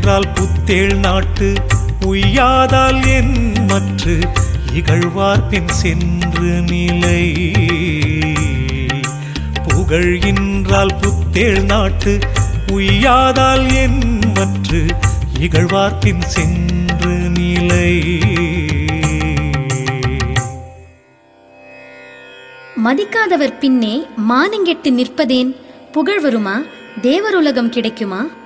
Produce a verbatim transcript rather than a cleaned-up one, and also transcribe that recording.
என்றால் புத்தேள் நாட்டு உய்யாதால் என் மற்று இகழ்வார் பின் சென்று நிலை. புகழ் என்றால் புத்தேள் நாட்டு உய்யாதால் என் மற்று இகழ்வார் பின் சென்று நிலை. மதிக்காதவர் பின்னே மானங்கெட்டு நிற்பதேன்? புகழ் வருமா? தேவருலகம் கிடைக்குமா?